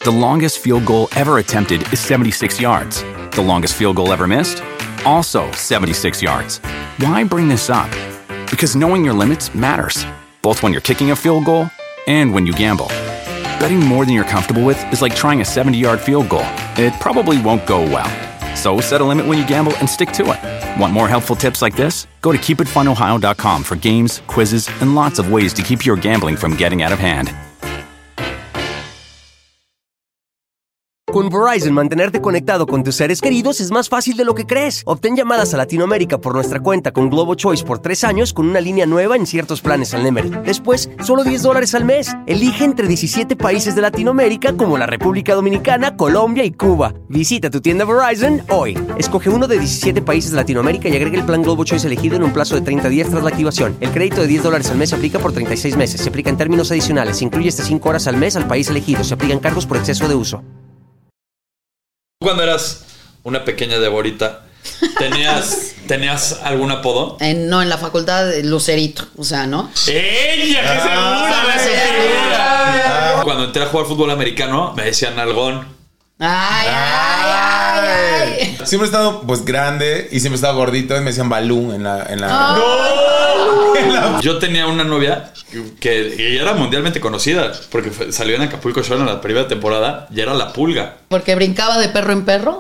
The longest field goal ever attempted is 76 yards. The longest field goal ever missed? Also 76 yards. Why bring this up? Because knowing your limits matters, both when you're kicking a field goal and when you gamble. Betting more than you're comfortable with is like trying a 70-yard field goal. It probably won't go well. So set a limit when you gamble and stick to it. Want more helpful tips like this? Go to keepitfunohio.com for games, quizzes, and lots of ways to keep your gambling from getting out of hand. Con Verizon, mantenerte conectado con tus seres queridos es más fácil de lo que crees. Obtén llamadas a Latinoamérica por nuestra cuenta con Globo Choice por 3 años con una línea nueva en ciertos planes al Nemery. Después, solo $10 al mes. Elige entre 17 países de Latinoamérica como la República Dominicana, Colombia y Cuba. Visita tu tienda Verizon hoy. Escoge uno de 17 países de Latinoamérica y agrega el plan Globo Choice elegido en un plazo de 30 días tras la activación. El crédito de $10 al mes se aplica por 36 meses. Se aplica en términos adicionales. Se incluye hasta 5 horas al mes al país elegido. Se aplican cargos por exceso de uso. Cuando eras una pequeña Deborita, ¿tenías algún apodo? No, en la facultad de Lucerito, o sea, ¿no? ¡Ella! ¡Qué segura! Cuando entré a jugar fútbol americano, me decían algón. ¡Ay! Siempre he estado, pues, grande y siempre he estado gordito y me decían Balú en la... ¡No! Yo tenía una novia que era mundialmente conocida porque salió en Acapulco Shore en la primera temporada y era la Pulga. ¿Porque brincaba de perro en perro?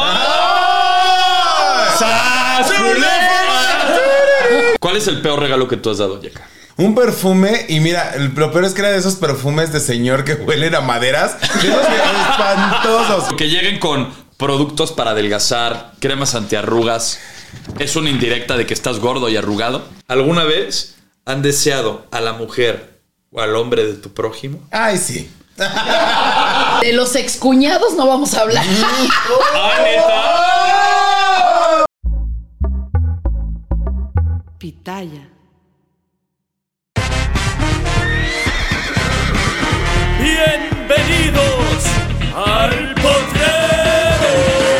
¿Cuál es el peor regalo que tú has dado, Yeka? Un perfume, y mira, lo peor es que era de esos perfumes de señor que huelen a maderas, de esos espantosos. Que lleguen con productos para adelgazar, cremas antiarrugas. Es una indirecta de que estás gordo y arrugado. ¿Alguna vez han deseado a la mujer o al hombre de tu prójimo? Ay, sí. De los excuñados no vamos a hablar. ¿Neta? Pitaya. Bienvenidos al Potrero.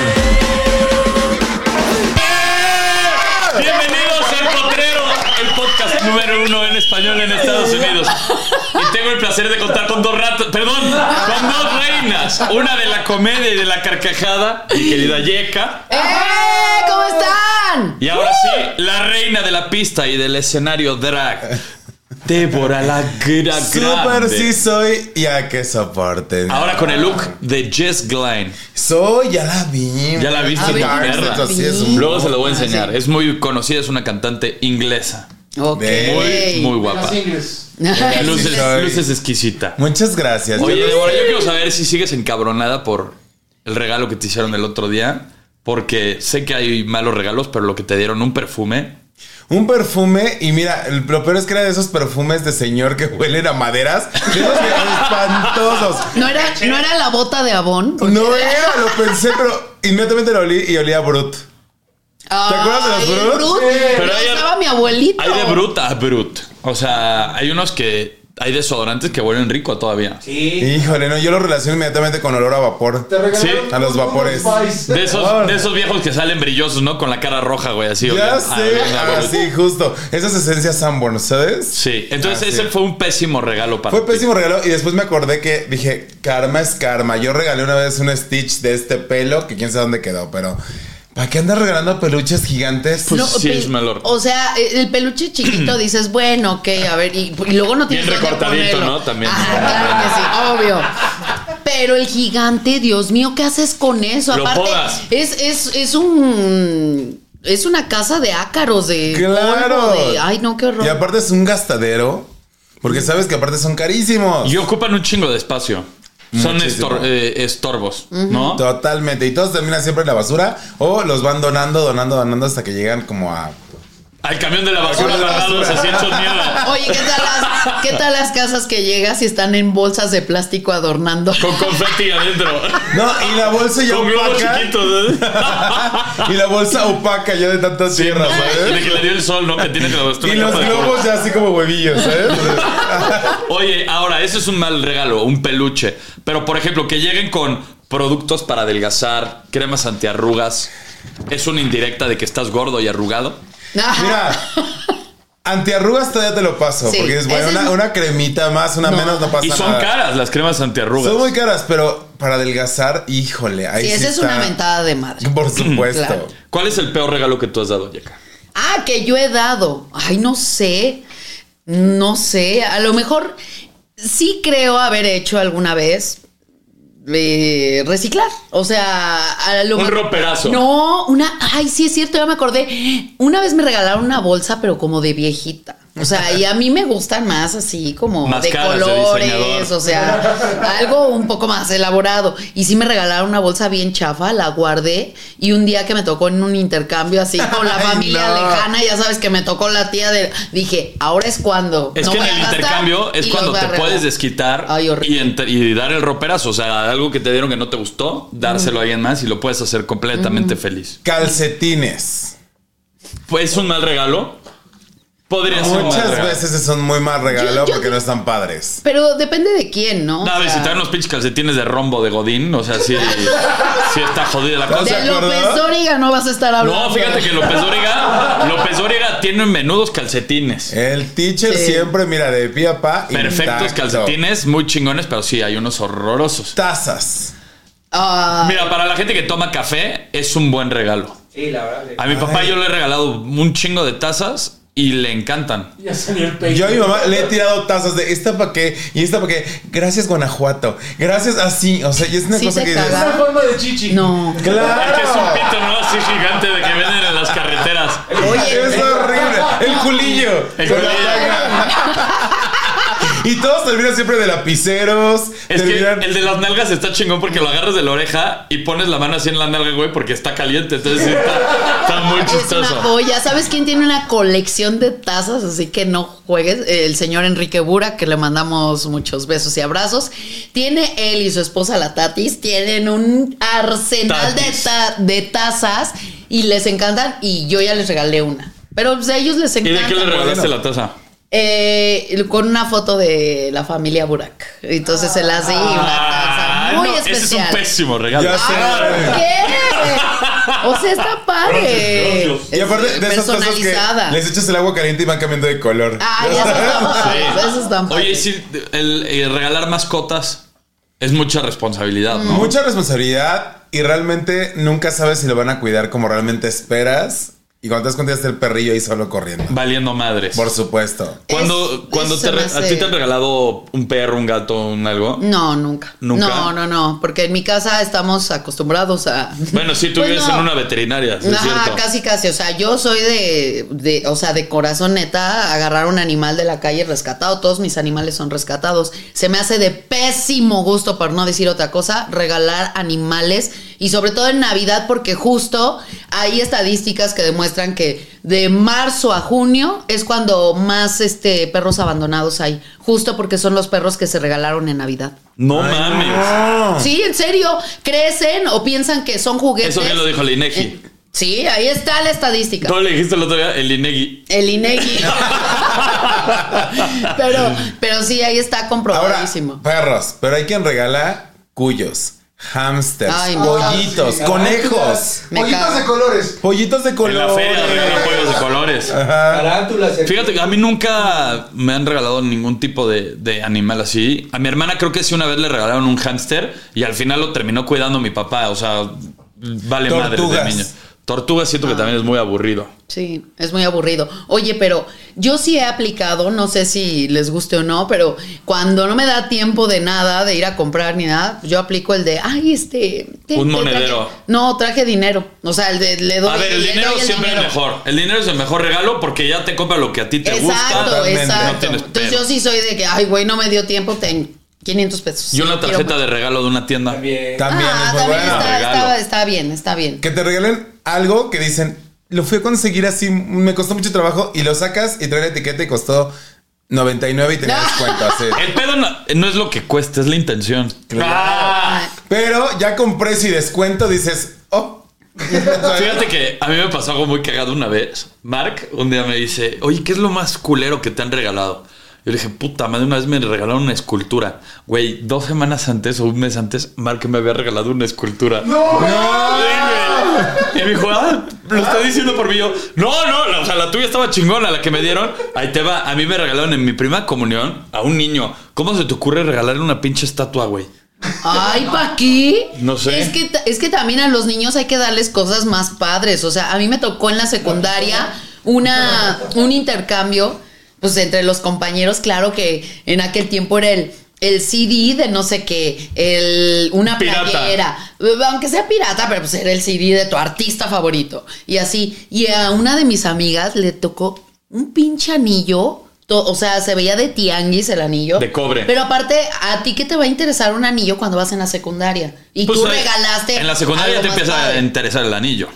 Bienvenidos al Potrero, el podcast número 1 en español en Estados Unidos. Y tengo el placer de contar con con dos reinas. Una de la comedia y de la carcajada, mi querida Yeka. ¿Cómo están? Y ahora sí, la reina de la pista y del escenario drag, Débora la grande. Súper sí soy, ya que soporten. Ahora con el look de Jess Glynne. Ya la vi. Ya la viste, perra. Luego se lo voy a enseñar. Es muy conocida, es una cantante inglesa. Okay. Muy guapa. Luces exquisita. Muchas gracias. Oye, Débora, yo quiero saber si sigues encabronada por el regalo que te hicieron el otro día. Porque sé que hay malos regalos, pero lo que te dieron, un perfume. Un perfume, y mira, lo peor es que era de esos perfumes de señor que huelen a maderas, de esos espantosos. ¿No era la bota de Avon? No era, lo pensé, pero inmediatamente lo olí y olía a Brut. ¿Te acuerdas de los Brut? Brut. Pero ahí estaba mi abuelito. Hay de Brut a Brut. O sea, hay unos que... Hay desodorantes que huelen rico todavía. Sí. Híjole, no, yo lo relaciono inmediatamente con olor a vapor. Sí. A los vapores. De esos viejos que salen brillosos, ¿no? Con la cara roja, güey, así. Ya sé. Sí, justo. Esas esencias Sanborn, ¿sabes? Sí. Entonces ese fue un pésimo regalo para ti. Fue pésimo regalo y después me acordé que dije, karma es karma. Yo regalé una vez un Stitch de este pelo que quién sabe dónde quedó, pero... ¿Para qué andas regalando peluches gigantes? Pues no, sí, es malor. O sea, el peluche chiquito dices, bueno, ok, a ver, y luego no tienes bien recortadito, ¿no? También. Claro que sí, obvio. Pero el gigante, Dios mío, ¿qué haces con eso? Lo aparte, podas. es una casa de ácaros, de claro. polvo, ay, no, qué horror. Y aparte es un gastadero, porque sabes que aparte son carísimos. Y ocupan un chingo de espacio. Son estorbos, ¿no? Totalmente. Y todos terminan siempre en la basura o los van donando hasta que llegan como a... Al camión de la basura guardados así hechos mierda. Oye, ¿qué tal las casas que llegas y están en bolsas de plástico adornando? Con confeti adentro. No, y la bolsa ya con globos opaca. chiquitos, ¿eh? Y la bolsa opaca ya de tantas tierras, ¿sabes? De que le dio el sol, ¿no? Que tiene que y los globos ya así como huevillos, ¿sabes? Oye, ahora, eso es un mal regalo, un peluche. Pero, por ejemplo, que lleguen con productos para adelgazar, cremas antiarrugas. ¿Es una indirecta de que estás gordo y arrugado? Mira, antiarrugas todavía te lo paso. Sí, porque es bueno, una cremita más, una menos, no pasa nada. Y son caras las cremas antiarrugas. Son muy caras, pero para adelgazar, híjole. Ahí Sí, sí esa es está. una mentada de madre. Por supuesto. Claro. ¿Cuál es el peor regalo que tú has dado, Yeka? Ah, que yo he dado. Ay, no sé. No sé. A lo mejor sí creo haber hecho alguna vez reciclar. O sea, a lo Un mejor- roperazo. No, ay, sí es cierto, ya me acordé. Una vez me regalaron una bolsa, pero como de viejita. O sea, y a mí me gustan más así como Más de caras, de colores, diseñador. o sea, algo un poco más elaborado. Y sí me regalaron una bolsa bien chafa, la guardé y un día que me tocó en un intercambio así con la Ay, familia no. lejana, ya sabes que me tocó la tía dije, ahora es cuando. Es no que en voy el a gastar intercambio es y cuando los voy te a regalar. puedes desquitar Ay, horrible. y dar el roperazo. O sea, algo que te dieron que no te gustó, dárselo a alguien más y lo puedes hacer completamente feliz. Calcetines. Pues es un mal regalo. Podría ser un mal Muchas regalo. veces es un muy mal regalo Yo- porque no están padres. Pero depende de quién, ¿no? No, a O ver, sea, si traen unos pinches calcetines de rombo de Godín, o sea, sí está jodida la cosa. ¿Se de acuerdan? López Dóriga no vas a estar hablando. No, fíjate que López Dóriga tiene menudos calcetines. El teacher Sí. siempre, mira, de pie a pa. Perfectos intacto. calcetines, muy chingones, pero sí, hay unos horrorosos. Tazas. Ah, Mira, para la gente que toma café, es un buen regalo. Sí, la verdad. A mi papá yo le he regalado un chingo de tazas y le encantan. Ya salió el pecho. Yo a mi mamá le he tirado tazas de esta para qué y esta para qué. Gracias, Guanajuato. Gracias, así. O sea, y es una Sí cosa te que caga. Esa forma de chichi. no. ¡Claro! Es que es un pito, ¿no? Así gigante de que venden en las carreteras. Oye, Es horrible. El culillo. El Se lo culillo. saca. Y todos terminan siempre de lapiceros. Es que terminan- el de las nalgas está chingón porque lo agarras de la oreja y pones la mano así en la nalga, güey, porque está caliente. Entonces sí, está muy es una chistoso. joya. ¿Sabes quién tiene una colección de tazas? Así que no juegues. El señor Enrique Bura, que le mandamos muchos besos y abrazos. Tiene él y su esposa, la Tatis, tienen un arsenal Tatis. de tazas y les encantan. Y yo ya les regalé una. Pero pues, a ellos les ¿Y encanta. de qué le regalaste la taza? Con una foto de la familia Burak. Entonces se las di una taza muy no, ese es un especial. pésimo regalo. Ya sé. ¿Qué? O sea, está padre. Gracias. Y aparte de esas cosas que personalizada. les echas el agua caliente y van cambiando de color. Ay, Ya esos sabes. están padres, esos están Oye, padres. sí, el regalar mascotas es mucha responsabilidad, ¿no? Mucha responsabilidad y realmente nunca sabes si lo van a cuidar como realmente esperas. Y cuando te das cuenta ya está el perrillo ahí solo corriendo. Valiendo madres. Por supuesto. Cuando eso se me ¿A hace- ti te han regalado un perro, un gato, un algo? No, nunca. ¿Nunca? No, porque en mi casa estamos acostumbrados a... Bueno, sí, tú Pues vives no. en una veterinaria, ¿sí es Ajá, cierto? casi. O sea, yo soy o sea, de corazón neta, agarrar un animal de la calle rescatado. Todos mis animales son rescatados. Se me hace de pésimo gusto, por no decir otra cosa, regalar animales. Y sobre todo en Navidad, porque justo hay estadísticas que demuestran que de marzo a junio es cuando más perros abandonados hay. Justo porque son los perros que se regalaron en Navidad. No Ay, mames. no. Sí, en serio, crecen o piensan que son juguetes. Eso bien lo dijo el INEGI. Sí, ahí está la estadística. ¿Cómo le dijiste el otro día? El INEGI. El INEGI. pero sí, ahí está Ahora, comprobadísimo. perros. Pero hay quien regala cuyos, hamsters, Ay, pollitos, sí. conejos, Me Pollitos cago. de colores. pollitos de En color. la feria regalan pollos de colores. Tarántulas. Fíjate que a mí nunca me han regalado ningún tipo de animal así. A mi hermana creo que sí una vez le regalaron un hámster y al final lo terminó cuidando mi papá. O sea, vale madre de Tortugas. niño. Tortugas siento que también es muy aburrido. Sí, es muy aburrido. Oye, pero yo sí he aplicado, no sé si les guste o no, pero cuando no me da tiempo de nada, de ir a comprar ni nada, yo aplico el de, Un monedero. traje dinero. O sea, el de le doy. A ver, el le dinero doy siempre dinero. es mejor. El dinero es el mejor regalo porque ya te compra lo que a ti te gusta. Exacto, Totalmente. exacto. No tienes Entonces pedo. yo sí soy de que, ay, güey, no me dio tiempo, ten 500 pesos. Y una Sí, quiero tarjeta mucho. de regalo de una tienda. También. También es muy también bueno. Regalo. está bien, está bien. Que te regalen algo que dicen, lo fui a conseguir así, me costó mucho trabajo y lo sacas y trae la etiqueta y costó 99 y tenía descuento. Así. El pedo no es lo que cuesta, es la intención. Ah. Pero ya con precio y descuento dices, oh. Fíjate que a mí me pasó algo muy cagado una vez. Mark un día me dice, oye, ¿qué es lo más culero que te han regalado? Yo le dije, puta madre, una vez me regalaron una escultura. Güey, 2 semanas antes o un mes antes, Mark me había regalado una escultura. ¡No! Y me dijo, lo está diciendo por mí. Yo, no, o sea, la tuya estaba chingona, la que me dieron. Ahí te va. A mí me regalaron en mi primera comunión a un niño. ¿Cómo se te ocurre regalarle una pinche estatua, güey? Ay, ¿pa' qué? No sé. Es que también a los niños hay que darles cosas más padres. O sea, a mí me tocó en la secundaria un intercambio, pues entre los compañeros. Claro que en aquel tiempo era el CD de no sé qué, una Pirata. playera, aunque sea pirata, pero pues era el CD de tu artista favorito. Y así, y a una de mis amigas le tocó un pinche anillo. O sea, se veía de tianguis el anillo. De cobre. Pero aparte, ¿a ti qué te va a interesar un anillo cuando vas en la secundaria? Y Pues, tú regalaste. En la secundaria algo te más empieza padre. a interesar el anillo.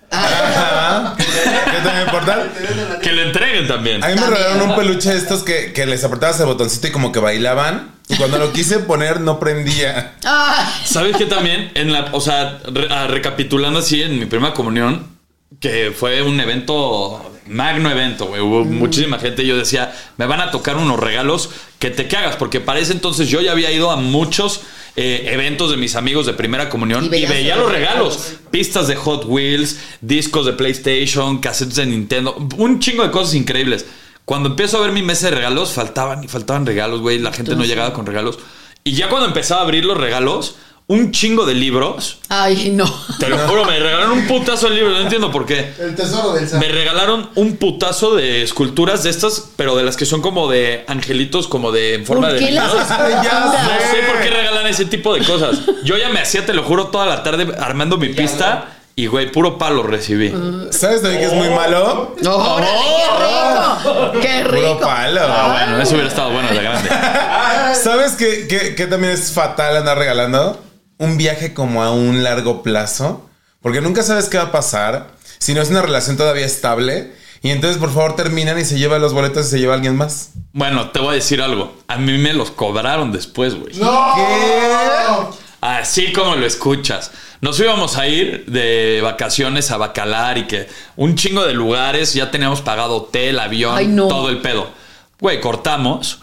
Ajá. ¿Qué tan importante? Que le entreguen también. A mí me También. regalaron un peluche de estos que les apretabas el botoncito y como que bailaban. Y cuando lo quise poner, no prendía. Ay, ¿Sabes qué también? Recapitulando así en mi primera comunión, que fue un evento, magno evento, güey. Hubo muchísima gente y yo decía, me van a tocar unos regalos que te cagas, porque para ese entonces yo ya había ido a muchos eventos de mis amigos de primera comunión Y y veías veía los los regalos. regalos. Pistas de Hot Wheels, discos de PlayStation, cassettes de Nintendo, un chingo de cosas increíbles. Cuando empiezo a ver mi mesa de regalos, faltaban regalos, güey. La gente no llegaba con regalos. Y ya cuando empezaba a abrir los regalos, un chingo de libros. ay, no. Te lo juro, me regalaron un putazo de libros. No entiendo por qué. El tesoro del Me regalaron un putazo de esculturas de estas, pero de las que son como de angelitos, como de en forma ¿Por de qué las niños. esculturas? No sé por qué regalan ese tipo de cosas. Yo ya me hacía, te lo juro, toda la tarde armando mi pista. Y, güey, puro palo recibí. ¿Sabes también que es muy malo? ¡Órale, qué rico! ¡Qué Puro rico! palo. Ah, bueno, eso hubiera estado bueno de grande. ¿Sabes qué también es fatal andar regalando? Un viaje como a un largo plazo. Porque nunca sabes qué va a pasar. Si no es una relación todavía estable. Y entonces, por favor, terminan y se lleva los boletos y se lleva alguien más. Bueno, te voy a decir algo. A mí me los cobraron después, güey. ¡No! ¿Qué? Así como lo escuchas. Nos íbamos a ir de vacaciones a Bacalar y que un chingo de lugares, ya teníamos pagado hotel, avión, Ay, no. todo el pedo. Güey, cortamos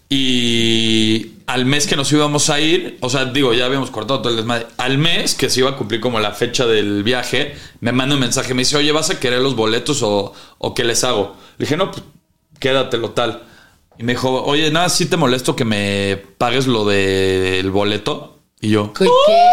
y al mes que nos íbamos a ir, o sea, digo, ya habíamos cortado todo el desmadre. Al mes que se iba a cumplir como la fecha del viaje, me manda un mensaje, me dice, oye, ¿vas a querer los boletos o qué les hago? Le dije, no, pues quédatelo tal. Y me dijo, oye, nada, sí te molesto que me pagues lo del boleto. Y yo, ¿Qué?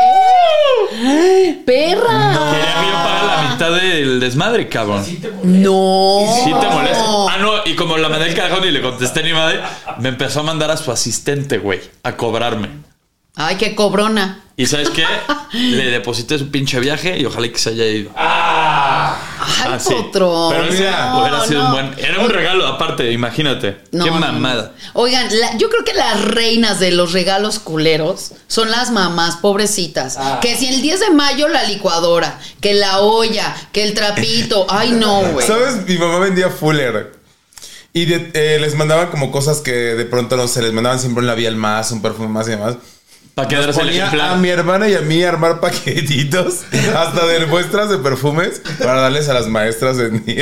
¡Perra! quería que yo pagara la mitad del desmadre, cabrón. No. Sí te molesta. Ah, no, y como la mandé el cajón y le contesté ni madre, me empezó a mandar a su asistente, güey, a cobrarme. Ay, qué cobrona. ¿Y sabes qué? Le deposité su pinche viaje y ojalá que se haya ido. Ay, sí. Potro. Pero ese mira, hubiera sido no. un buen... Era un regalo aparte, imagínate. No, Qué no, mamada. no. Oigan, yo creo que las reinas de los regalos culeros son las mamás, pobrecitas. Que si el 10 de mayo la licuadora, que la olla, que el trapito. Ay, no, güey. ¿Sabes? Mi mamá vendía Fuller. Y les mandaban como cosas que de pronto, no sé, les mandaban siempre un labial más, un perfume más y demás. Para que Nos darse el ponía ejemplar. a mi hermana y a mí a armar paquetitos hasta de muestras de perfumes para darles a las maestras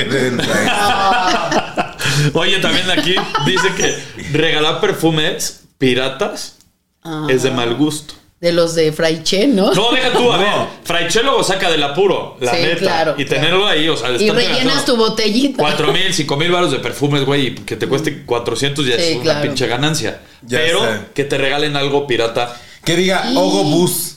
Oye, también aquí dice que regalar perfumes piratas es de mal gusto. De los de Fraiche, ¿no? No, deja tú, a ver. Fraiche lo saca del apuro, la Sí, neta. claro, y tenerlo ahí, o sea, Y rellenas tu botellita. 4,000, 5,000 baros de perfumes, güey, y que te cueste 400 ya Sí, es una claro. pinche ganancia. Ya Pero sé. que te regalen algo pirata. Que diga Ogo Bus.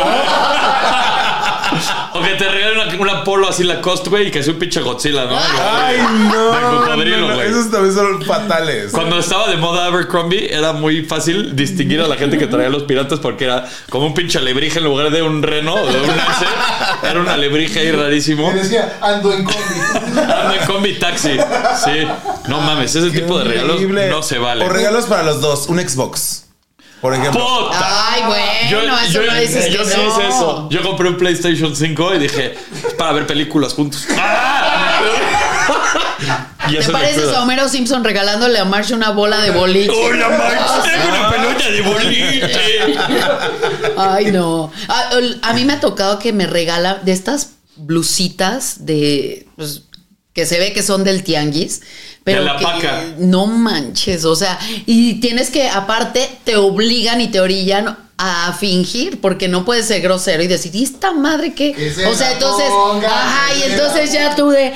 O que te regalen una polo así Lacoste, güey, y que sea un pinche Godzilla, ¿no? Ay, no. De cocodrilo, güey. Esos también son fatales. Cuando estaba de moda Abercrombie, era muy fácil distinguir a la gente que traía los piratas porque era como un pinche alebrije en lugar de un reno o de un alce. Era un alebrije ahí rarísimo. Y decía, ando en combi. Ando en combi taxi. Sí. No mames, ese tipo de regalos Increíble. no se vale. O regalos para los dos. Un Xbox. Por ejemplo. Ay, bueno, eso no dices que yo sí no. hice eso. Yo compré un PlayStation 5 y dije, para ver películas juntos. ¡Ah! Y ¿Te eso me pareces cuida. a Homero Simpson regalándole a Marge una bola de boliche? ¡Hola, Max! ¡Tengo una pelota de boliche! Ay, no. A mí me ha tocado que me regalan de estas blusitas de... Pues, que se ve que son del tianguis. Pero De la que paca. no manches, o sea, y tienes que, aparte, te obligan y te orillan a fingir, porque no puedes ser grosero y decir, ¿y esta madre qué? Que se O sea, la entonces, ponga, ajá, que y se entonces la- ya tú de,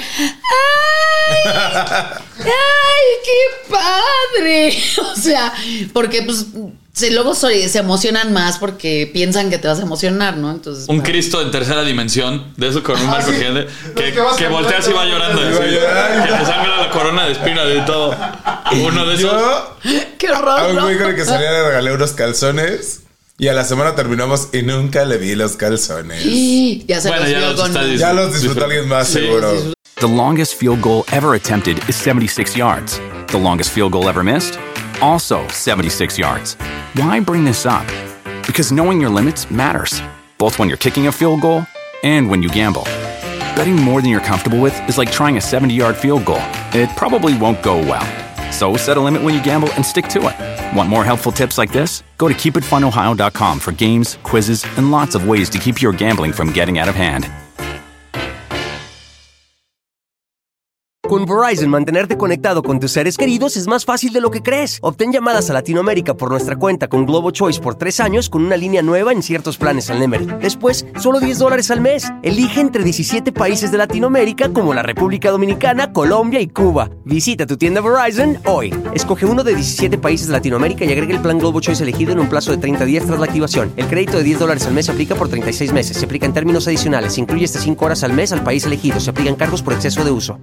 ¡ay! ¡Ay, qué padre! O sea, porque pues luego se emocionan más porque piensan que te vas a emocionar, ¿no? Entonces, Un Cristo en tercera dimensión, de eso con un marco sí. gigante, Los que vas que caminando, volteas y va llorando. y va así, llorando. que te sangra la corona de espinas y todo. Uno de esos. Yo ¡qué a horror! un ¿no? güey con el que salía le regalé unos calzones y a la semana terminamos y nunca le vi los calzones. Ya se Bueno, los ya vio los con... está Ya los disfrutó alguien más, Sí. seguro. The longest field goal ever attempted is 76 yards. The longest field goal ever missed? Also 76 yards. Why bring this up? Because knowing your limits matters, both when you're kicking a field goal and when you gamble. Betting more than you're comfortable with is like trying a 70-yard field goal. It probably won't go well. So set a limit when you gamble and stick to it. Want more helpful tips like this? Go to keepitfunohio.com for games, quizzes, and lots of ways to keep your gambling from getting out of hand. Con Verizon, mantenerte conectado con tus seres queridos es más fácil de lo que crees. Obtén llamadas a Latinoamérica por nuestra cuenta con Globo Choice por 3 años con una línea nueva en ciertos planes al Nemery. Después, solo $10 al mes. Elige entre 17 países de Latinoamérica como la República Dominicana, Colombia y Cuba. Visita tu tienda Verizon hoy. Escoge uno de 17 países de Latinoamérica y agrega el plan Globo Choice elegido en un plazo de 30 días tras la activación. El crédito de $10 al mes se aplica por 36 meses. Se aplica en términos adicionales. Se incluye hasta 5 horas al mes al país elegido. Se aplican cargos por exceso de uso.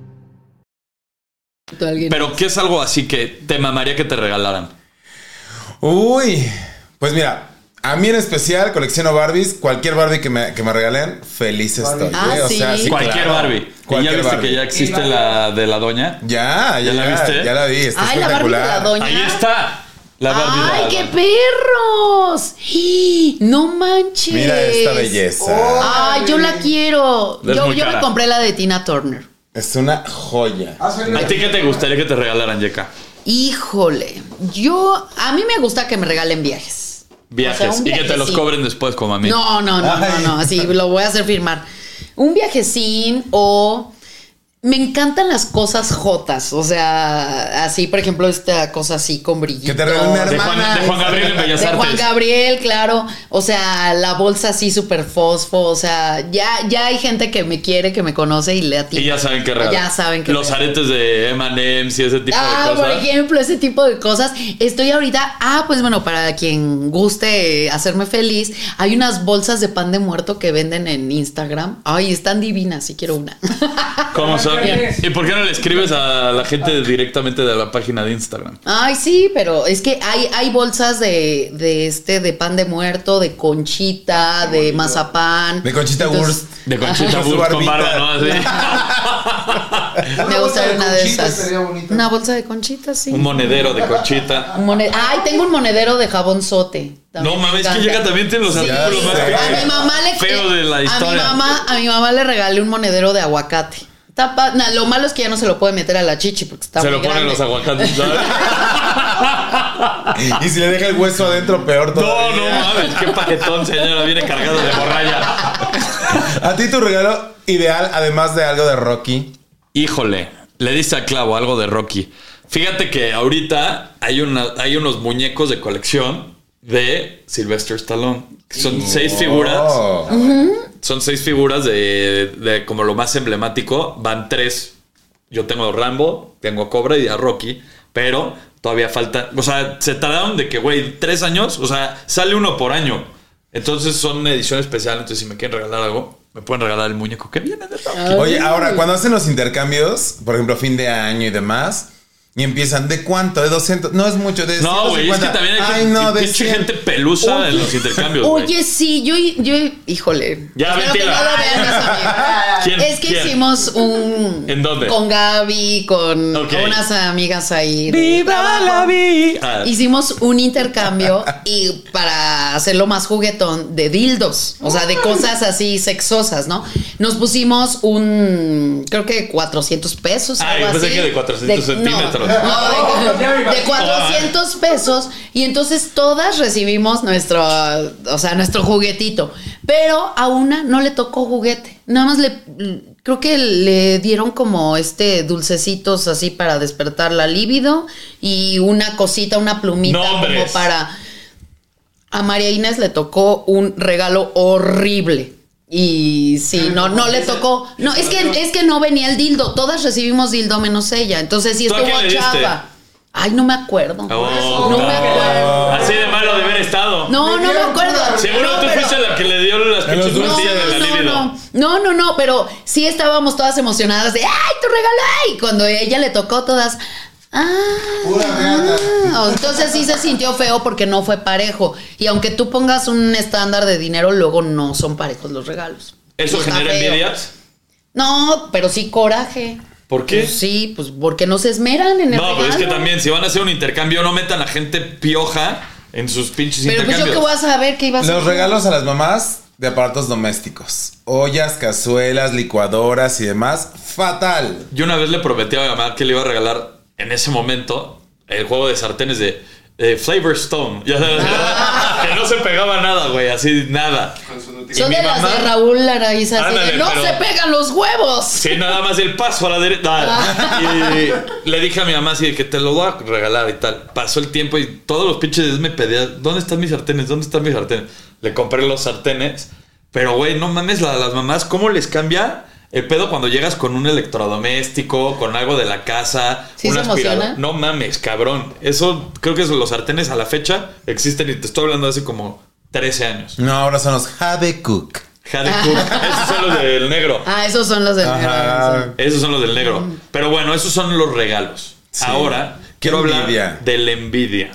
Pero ¿qué es algo así que te mamaría que te regalaran? Uy, pues mira, a mí en especial colecciono Barbies. Cualquier Barbie que me regalen, feliz estoy. Ah, O sea, sí. sí, Cualquier claro. Barbie. ¿Y ya Cualquier viste Barbie. que ya existe la de la doña? Ya la viste? Ya la vi, está ¡Ay, la Barbie de la espectacular. doña! Ahí está. La Barbie de ¡Ay, la qué doña. perros! ¡No manches! Mira esta belleza. ¡Ay, yo la quiero! Es Yo muy me cara. compré la de Tina Turner. Es una joya. ¿A ti qué te gustaría que te regalaran, Yeka? Híjole, a mí me gusta que me regalen viajes. Viajes. O sea, un Y que te los viajecín. cobren después, como a mí. No, así lo voy a hacer firmar. Un viajecín o... Me encantan las cosas jotas, o sea, así, por ejemplo, esta cosa así con brillito. Que te regalen una De hermana. Juan Gabriel en Bellas De Artes. Juan Gabriel, claro. O sea, la bolsa así súper fosfo. O sea, ya hay gente que me quiere, que me conoce y le atina. Y ya saben qué regalar. Ya saben que Los aretes de M&M's y ese tipo de por cosas. ejemplo, ese tipo de cosas. Estoy ahorita, pues bueno, para quien guste hacerme feliz, hay unas bolsas de pan de muerto que venden en Instagram. Ay, están divinas, si quiero una. ¿Cómo son? ¿Y por qué no le escribes a la gente directamente de la página de Instagram? Ay, sí, pero es que hay bolsas de pan de muerto, de conchita, de mazapán. De Conchita Wurst. De Conchita Con su Wurst con barbita. barba, ¿no? Me gustaría una de Conchita esas. estaría bonita. Una bolsa de conchita, sí. Un monedero de Conchita. Ay, tengo un monedero de jabón sote. No mames, que llega también tiene los Sí, artículos más sé. a mi mamá le feos de la historia. A mi mamá le regalé un monedero de aguacate. Lo malo es que ya no se lo puede meter a la chichi porque está Se muy lo ponen grande. los aguacates, ¿sabes? Y si le deja el hueso adentro, peor No, todavía. no mames, qué paquetón, señora. Viene cargado de morralla. A ti tu regalo ideal, además de algo de Rocky. Híjole, le diste a clavo algo de Rocky. Fíjate que ahorita hay unos muñecos de colección de Sylvester Stallone. Son 6 figuras. Oh. Son 6 figuras de como lo más emblemático. Van 3. Yo tengo a Rambo, tengo a Cobra y a Rocky. Pero todavía falta. O sea, se tardaron de que, güey, 3 años. O sea, sale uno por año. Entonces son una edición especial. Entonces, si me quieren regalar algo, me pueden regalar el muñeco que viene de Rocky. Oye, ahora, cuando hacen los intercambios, por ejemplo, fin de año y demás, y empiezan, ¿de cuánto? ¿De 200? No es mucho, de No, güey, es que 150. también hay Ay, no, de pinche 100. gente pelusa Oye, en los intercambios, güey. Oye, sí, yo híjole. Ya, espero que ventila. no lo vean mis amigos. ¿Quién? Es que ¿Quién? hicimos un... ¿En dónde? Con Gaby, con Ok. unas amigas ahí. de ¡Viva trabajo. la vida! Hicimos un intercambio y para hacerlo más juguetón de dildos, o sea, de cosas así sexosas, ¿no? Nos pusimos creo que 400 pesos. Ay, algo pensé así. que de 400 centímetros. De 400 pesos. Y entonces todas recibimos nuestro juguetito. Pero a una no le tocó juguete. Nada más creo que le dieron como dulcecitos así para despertar la libido y una cosita, una plumita ¡Nombres! como para... A María Inés le tocó un regalo horrible. Y sí, no le tocó. No, es que no venía el dildo. Todas recibimos dildo menos ella. Entonces sí ¿Tú a estuvo quién le diste? chava. Ay, no me acuerdo. Oh, No me acuerdo. Así de malo de haber estado. No me acuerdo. Seguro No, tú pero- fuiste la que le dio las pinches dulces. pastillas de la libido. No, pero sí estábamos todas emocionadas de ¡ay, tu regalo! Y cuando a ella le tocó todas. Pura reata. Entonces sí se sintió feo porque no fue parejo. Y aunque tú pongas un estándar de dinero, luego no son parejos los regalos. ¿Eso Y está genera feo. envidias? No, pero sí coraje. ¿Por qué? Pues sí, pues porque no se esmeran en el No, pero es que regalo. también, si van a hacer un intercambio, no metan a gente pioja en sus pinches Pero pues yo intercambios. qué voy a saber qué iba a hacer. Los regalos a las mamás de aparatos domésticos. Ollas, cazuelas, licuadoras y demás. Fatal. Yo una vez le prometí a mi mamá que le iba a regalar en ese momento el juego de sartenes de Flavor Stone. Ya sabes, que no se pegaba nada, güey, así nada. Y Son mi de las mamá- de Raúl Araiza, así de, Ándale, no pero- se pegan los huevos. Sí, nada más el paso a la derecha. Y le dije a mi mamá así de que te lo voy a regalar y tal. Pasó el tiempo y todos los pinches días me pedían, ¿dónde están mis sartenes? ¿Dónde están mis sartenes? Le compré los sartenes. Pero, güey, no mames, las mamás, ¿cómo les cambia el pedo cuando llegas con un electrodoméstico, con algo de la casa? ¿Sí un se aspirador? emocionan? No mames, cabrón. Eso, creo que los sartenes a la fecha existen y te estoy hablando de hace como 13 años. No, ahora son los Habecook. Jade Cook, esos son los del negro. Esos son los del Ajá. Esos son los del negro. Pero bueno, esos son los regalos. Sí. Ahora, Qué quiero envidia. hablar de la envidia.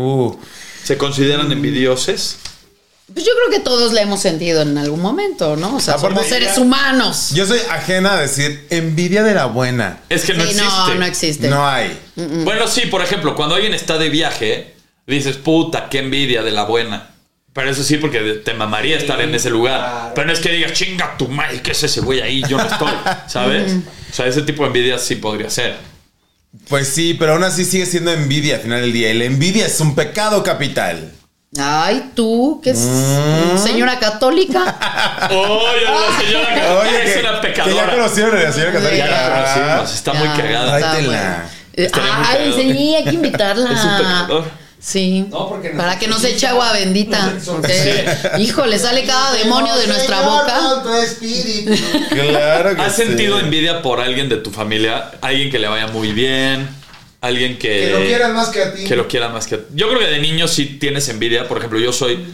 ¿Se consideran envidioses? Pues yo creo que todos la hemos sentido en algún momento, ¿no? O sea, Aparte, somos seres ya- humanos. Yo soy ajena a decir envidia de la buena. Es que no Sí, existe. no existe. No hay. Bueno, sí, por ejemplo, cuando alguien está de viaje, dices, puta, qué envidia de la buena. Pero eso sí, porque te mamaría estar en ese lugar. Claro. Pero no es que digas, chinga tu madre, ¿qué es ese güey ahí? Yo no estoy, ¿sabes? O sea, ese tipo de envidia sí podría ser. Pues sí, pero aún así sigue siendo envidia al final del día. Y la envidia es un pecado capital. Ay, tú, que es señora católica. Oye, la señora que es una que ya pecadora. conocieron a la señora Sí. Ya la católica. conocimos, está muy cagada. está Tráetela. bueno. Estaría muy Ay, cagado. sí, hay que invitarla. Es un pecador. Sí. No, porque para que nos eche agua bendita. Porque, híjole, sale cada demonio de nuestra Señor, boca. Santo Espíritu. Claro que ¿Has sí. sentido envidia por alguien de tu familia? Alguien que le vaya muy bien, alguien que Que lo quieran más que a ti. que lo quieran más que a ti. Yo creo que de niño sí tienes envidia. Por ejemplo, yo soy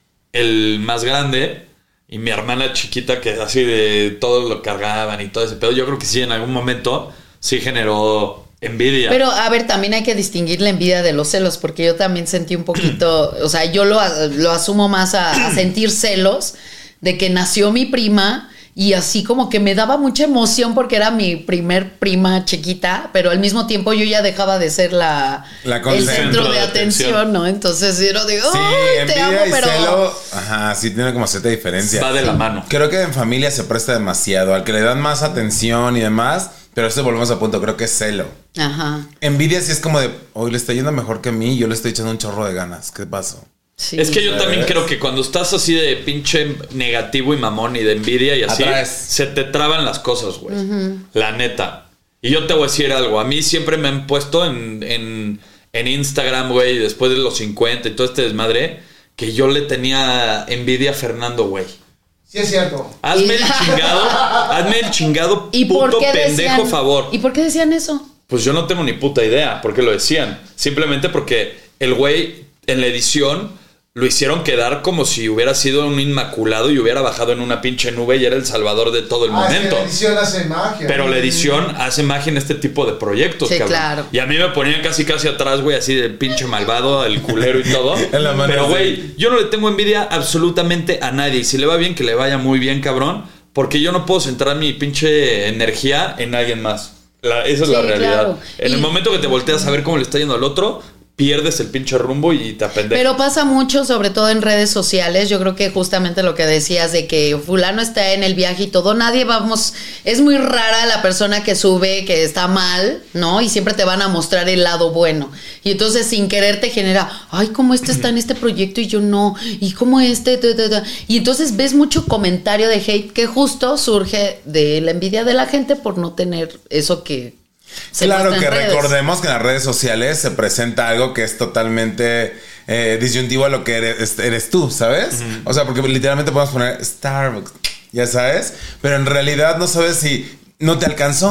el más grande y mi hermana chiquita que así de todo lo cargaban y todo ese pedo. Yo creo que sí, en algún momento sí generó envidia. Pero a ver, también hay que distinguir la envidia de los celos, porque yo también sentí un poquito, o sea, yo lo asumo más a sentir celos de que nació mi prima y así como que me daba mucha emoción porque era mi primer prima chiquita, pero al mismo tiempo yo ya dejaba de ser el centro de atención, ¿no? Entonces yo digo, Sí, ¡ay, te envidia amo! y Pero celo, ajá, sí tiene como cierta diferencia. Va de la mano. Creo que en familia se presta demasiado, al que le dan más atención y demás, pero eso volvemos a punto, creo que es celo. Ajá. Envidia sí es como de, hoy le está yendo mejor que a mí, yo le estoy echando un chorro de ganas, ¿qué pasó? Sí. Es que yo también creo que cuando estás así de pinche negativo y mamón y de envidia y así, Atraes. se te traban las cosas, güey. La neta. Y yo te voy a decir algo. A mí siempre me han puesto en Instagram, güey, después de los 50 y todo este desmadre, que yo le tenía envidia a Fernando, güey. Sí, es cierto. Hazme el chingado ¿Y por puto qué pendejo decían, favor. ¿Y por qué decían eso? Pues yo no tengo ni puta idea por qué lo decían. Simplemente porque el güey en la edición lo hicieron quedar como si hubiera sido un inmaculado y hubiera bajado en una pinche nube y era el salvador de todo el Es que momento. la edición hace magia. Pero la edición hace magia en este tipo de proyectos, Sí, cabrón. claro. Y a mí me ponían casi atrás, güey, así de pinche malvado, el culero y todo. En la mano Pero, así. güey, yo no le tengo envidia absolutamente a nadie. Y si le va bien, que le vaya muy bien, cabrón. Porque yo no puedo centrar mi pinche energía en alguien más. Esa es Sí, la realidad. claro. En el Y- momento que te volteas a ver cómo le está yendo al otro, pierdes el pinche rumbo y te apendejas. Pero pasa mucho, sobre todo en redes sociales. Yo creo que justamente lo que decías de que fulano está en el viaje y todo, es muy rara la persona que sube que está mal, ¿no? Y siempre te van a mostrar el lado bueno. Y entonces sin querer te genera, ay, cómo este está en este proyecto y yo no, y cómo este, y entonces ves mucho comentario de hate que justo surge de la envidia de la gente por no tener eso que se Claro muestra que en redes. recordemos que en las redes sociales se presenta algo que es totalmente disyuntivo a lo que eres tú, ¿sabes? O sea, porque literalmente podemos poner Starbucks, ya sabes, pero en realidad no sabes si no te alcanzó.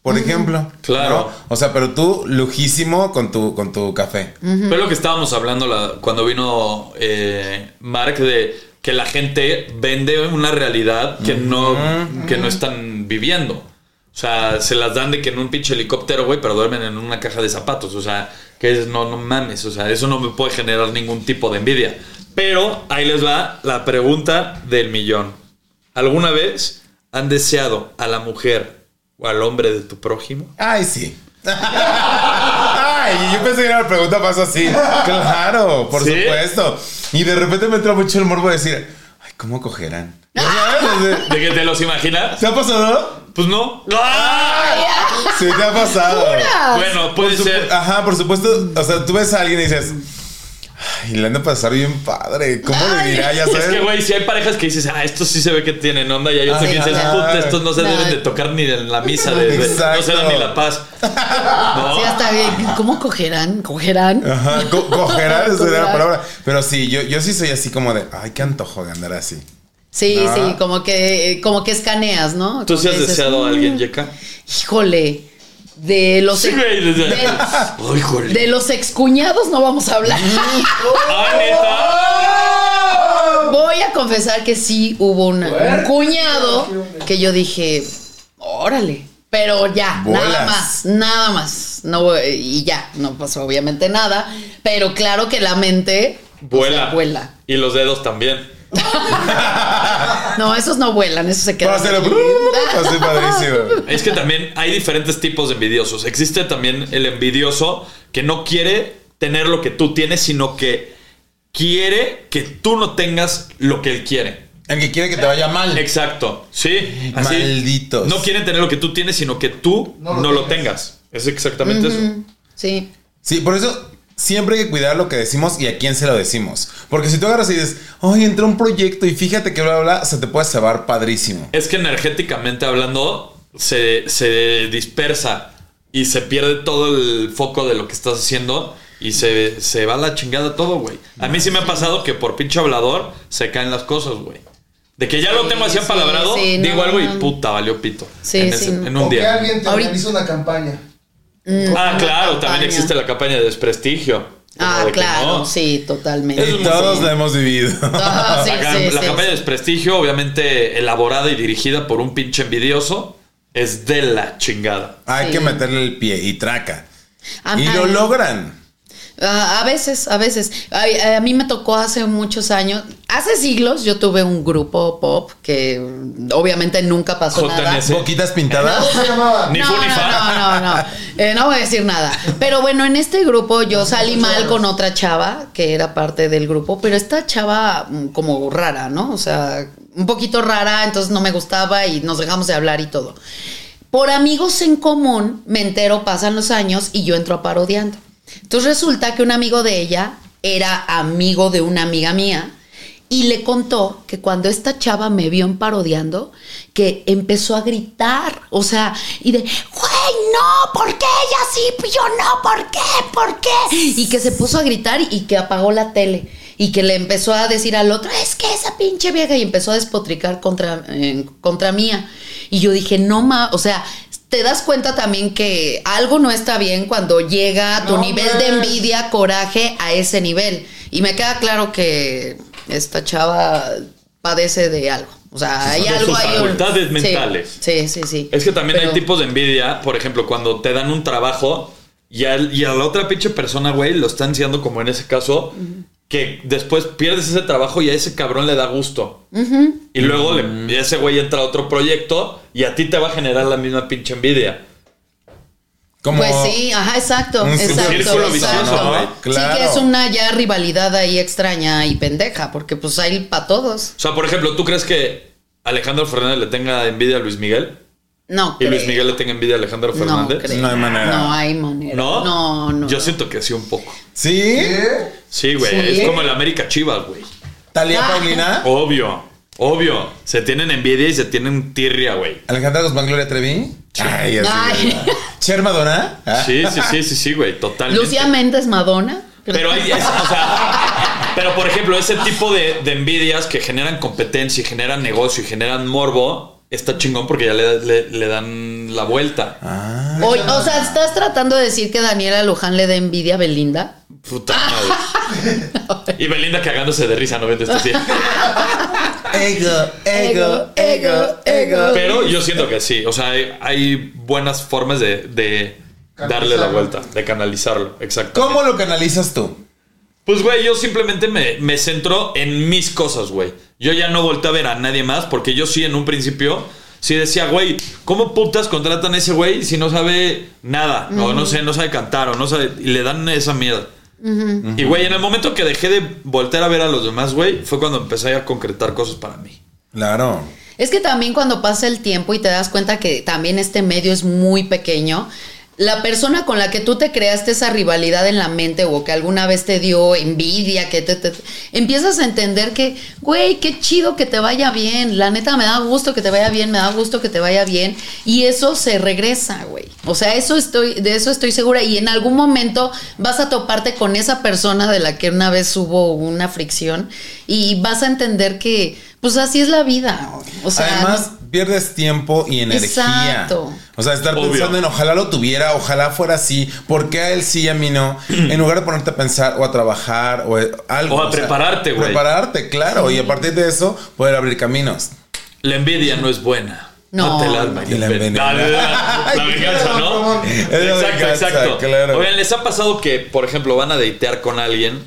por ejemplo. Claro. ¿no? O sea, pero tú lujísimo con tu café. Fue lo que estábamos hablando cuando vino Mark de que la gente vende una realidad que no están viviendo. O sea, se las dan de que en un pinche helicóptero, güey, pero duermen en una caja de zapatos. O sea, que no mames. O sea, eso no me puede generar ningún tipo de envidia. Pero ahí les va la pregunta del millón. ¿Alguna vez han deseado a la mujer o al hombre de tu prójimo? Ay, sí. Ay, yo pensé que era una pregunta más así. Claro, por ¿Sí? supuesto. Y de repente me entró mucho el morbo de decir, ay, ¿cómo cogerán? ¿Ya sabes? ¿De que te los imaginas? ¿Te ha pasado? Pues no. Sí, te ha pasado. Bueno, puede ser. Ajá, por supuesto. O sea, tú ves a alguien y dices, ay, le han de pasar bien padre. ¿Cómo le dirá? Ya sabes. Es que, güey, si hay parejas que dices, estos sí se ve que tienen onda, y hay otros que dices, puta, estos no se deben de tocar ni en la misa, no se dan ni la paz. ¿No? Sí, hasta bien. ¿Cómo cogerán? ¿Cogerán? Ajá, cogerán, esa era la palabra. Pero sí, yo sí soy así como de, ay, qué antojo de andar así. Sí, ¿No? sí, como que escaneas, ¿no? ¿Tú Como sí has que dices, deseado a alguien, Yeka? Híjole, de los Sí, güey, Ay, jole. de los excuñados no vamos a hablar. ¡Ah, neta! Voy a confesar que sí hubo un cuñado que yo dije, órale, pero ya, Bolas. nada más. No, y ya, no pasó obviamente nada, pero claro que la mente Vuela. o sea, vuela. Y los dedos también. No, esos no vuelan, esos se quedan. Va a ser aquí. así padrísimo. Es que también hay diferentes tipos de envidiosos. Existe también el envidioso que no quiere tener lo que tú tienes, sino que quiere que tú no tengas lo que él quiere. El que quiere que te vaya mal. Exacto. Sí. Así. Malditos. No quieren tener lo que tú tienes, sino que tú no lo tengas. Es exactamente eso. Sí. Sí, por eso siempre hay que cuidar lo que decimos y a quién se lo decimos. Porque si tú agarras y dices, oye, entró un proyecto y fíjate que bla, bla, bla, se te puede cebar padrísimo. Es que energéticamente hablando, se dispersa y se pierde todo el foco de lo que estás haciendo y se va a la chingada todo, güey. A mí sí me ha pasado que por pinche hablador se caen las cosas, güey. De que ya lo tengo así apalabrado, digo algo y puta, valió pito. Sí, en un O que día. alguien te organiza una campaña. Claro, también existe la campaña de desprestigio. Como de que Claro, no. sí, totalmente. Y todos lo hemos vivido. Sí, La sí. campaña de desprestigio, obviamente elaborada y dirigida por un pinche envidioso, es de la chingada. Hay Sí. que meterle el pie y traca. A- Y lo logran. A veces. A mí me tocó hace muchos años, hace siglos, yo tuve un grupo pop que obviamente nunca pasó nada. JNS. Boquitas pintadas. ¿Cómo se llamaba? Ni fu ni fa. No. No voy a decir nada. Pero bueno, en este grupo yo salí mal con otra chava que era parte del grupo, pero esta chava como rara, ¿no? O sea, un poquito rara, entonces no me gustaba y nos dejamos de hablar y todo. Por amigos en común, me entero, pasan los años y yo entro a Parodiando. Entonces resulta que un amigo de ella era amigo de una amiga mía y le contó que cuando esta chava me vio en Parodiando, que empezó a gritar, o sea, y de, güey, no, ¿por qué ella sí? Yo no, ¿por qué? Y que se puso a gritar y que apagó la tele. Y que le empezó a decir al otro, es que esa pinche vieja, y empezó a despotricar contra mía. Y yo dije, no o sea, te das cuenta también que algo no está bien cuando llega tu nivel de envidia, coraje a ese nivel. Y me queda claro que esta chava padece de algo. O sea, hay De algo sus ahí. facultades mentales. Sí. Es que también Pero- hay tipos de envidia. Por ejemplo, cuando te dan un trabajo y a la otra pinche persona, güey, lo están diciendo como en ese caso, que después pierdes ese trabajo y a ese cabrón le da gusto. Y luego ese güey entra a otro proyecto y a ti te va a generar la misma pinche envidia. Como Pues sí, ajá, exacto. un círculo vicioso, ¿no? Claro. Sí que es una ya rivalidad ahí extraña y pendeja, porque pues hay para todos. O sea, por ejemplo, ¿tú crees que Alejandro Fernández le tenga envidia a Luis Miguel? No ¿Y creo. Luis Miguel le tenga envidia a Alejandro Fernández? No, creo. No hay manera. No hay manera. No. Yo siento que sí un poco. ¿Sí? ¿Qué? Sí, güey. ¿Sí? Es como el América Chivas, güey. Talía Paulina. Obvio. Se tienen envidia y se tienen tirria, güey. Alejandra Guzmán, Gloria Trevi. Ay, así. Ay. Cher Madonna. Sí, güey, totalmente. Lucía Méndez, Madonna. Pero pero por ejemplo, ese tipo de envidias que generan competencia y generan negocio y generan morbo, está chingón porque ya le dan la vuelta. O sea, ¿estás tratando de decir que Daniela Luján le da envidia a Belinda? Puta madre. Y Belinda cagándose de risa, ¿no ves? Esto sí. Ego. Pero yo siento que sí. O sea, hay buenas formas de darle la vuelta, de canalizarlo. Exacto. ¿Cómo lo canalizas tú? Pues, güey, yo simplemente me centro en mis cosas, güey. Yo ya no volteé a ver a nadie más porque yo sí en un principio sí decía, güey, ¿cómo putas contratan a ese güey si no sabe nada? O no sé, no sabe cantar o no sabe... Y le dan esa mierda. Y, güey, en el momento que dejé de voltear a ver a los demás, güey, fue cuando empecé a concretar cosas para mí. Claro. Es que también cuando pasa el tiempo y te das cuenta que también este medio es muy pequeño, la persona con la que tú te creaste esa rivalidad en la mente o que alguna vez te dio envidia, que te empiezas a entender que, güey, qué chido que te vaya bien. La neta, me da gusto que te vaya bien, me da gusto que te vaya bien. Y eso se regresa, güey. O sea, de eso estoy segura. Y en algún momento vas a toparte con esa persona de la que una vez hubo una fricción y vas a entender que, pues así es la vida. O sea, además, pierdes tiempo y energía. Exacto. O sea, estar Obvio. pensando en ojalá lo tuviera, ojalá fuera así, ¿por qué a él sí y a mí no? En lugar de ponerte a pensar o a trabajar o algo. O a prepararte, güey. Prepararte, claro. Y a partir de eso, poder abrir caminos. La envidia no es buena. No. Mata el alma Y la envenena. La venganza, ¿no? Es la Exacto, venganza, exacto. claro. Oigan, ¿les ha pasado que, por ejemplo, van a datear con alguien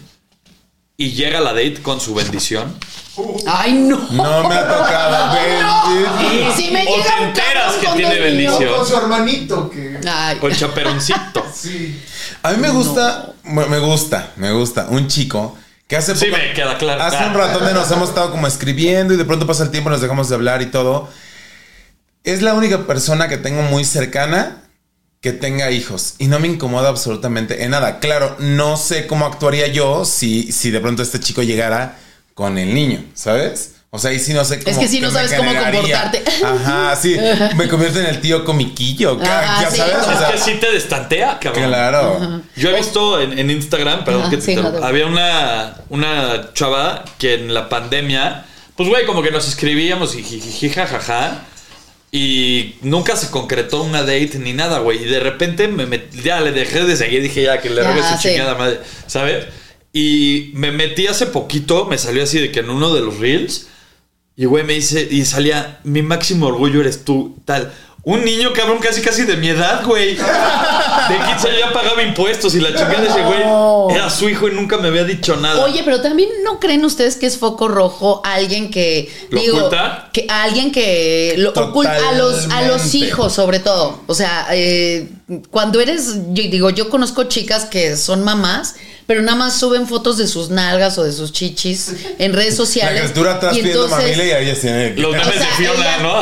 y llega la date con su bendición? ay, no. No me ha tocado. Si me O llega te un enteras cabrón que con tiene dos niños. bendición. Con su hermanito que... Ay. O el chaperoncito. Sí. A mí me gusta, me gusta un chico que hace Sí, poco, me queda claro. hace un rato donde nos hemos estado como escribiendo y de pronto pasa el tiempo, nos dejamos de hablar y todo. Es la única persona que tengo muy cercana que tenga hijos y no me incomoda absolutamente en nada. Claro, no sé cómo actuaría yo si de pronto este chico llegara con el niño, ¿sabes? O sea, ahí sí no sé cómo. Es que sí no me sabes cómo generaría. comportarte. Ajá, sí. Me convierto en el tío comiquillo. Ya sí. sabes. O Es sea, que sí te destantea, cabrón. claro. Yo he visto en Instagram, perdón Ajá, que te sí, interrumpa, no te- había una chava que en la pandemia, pues güey, como que nos escribíamos y jijiji, jajaja, y nunca se concretó una date ni nada, güey. Y de repente ya le dejé de seguir, dije ya que le Ya, robe su sí. chingada madre, ¿sabes? Y me metí hace poquito, me salió así de que en uno de los reels, y güey me dice, y salía, mi máximo orgullo eres tú, tal. Un niño, cabrón, casi de mi edad, güey. De 15 años ya pagaba impuestos y la chingada de ese güey era su hijo y nunca me había dicho nada. Oye, pero también no creen ustedes que es foco rojo alguien que ¿Lo oculta? que alguien que lo oculta a los Totalmente. hijos sobre todo. O sea, cuando yo conozco chicas que son mamás, pero nada más suben fotos de sus nalgas o de sus chichis en redes La sociales. criatura atrás y pidiendo entonces- familia y ella tiene. Los memes O sea, de Fiona, ella- ¿no?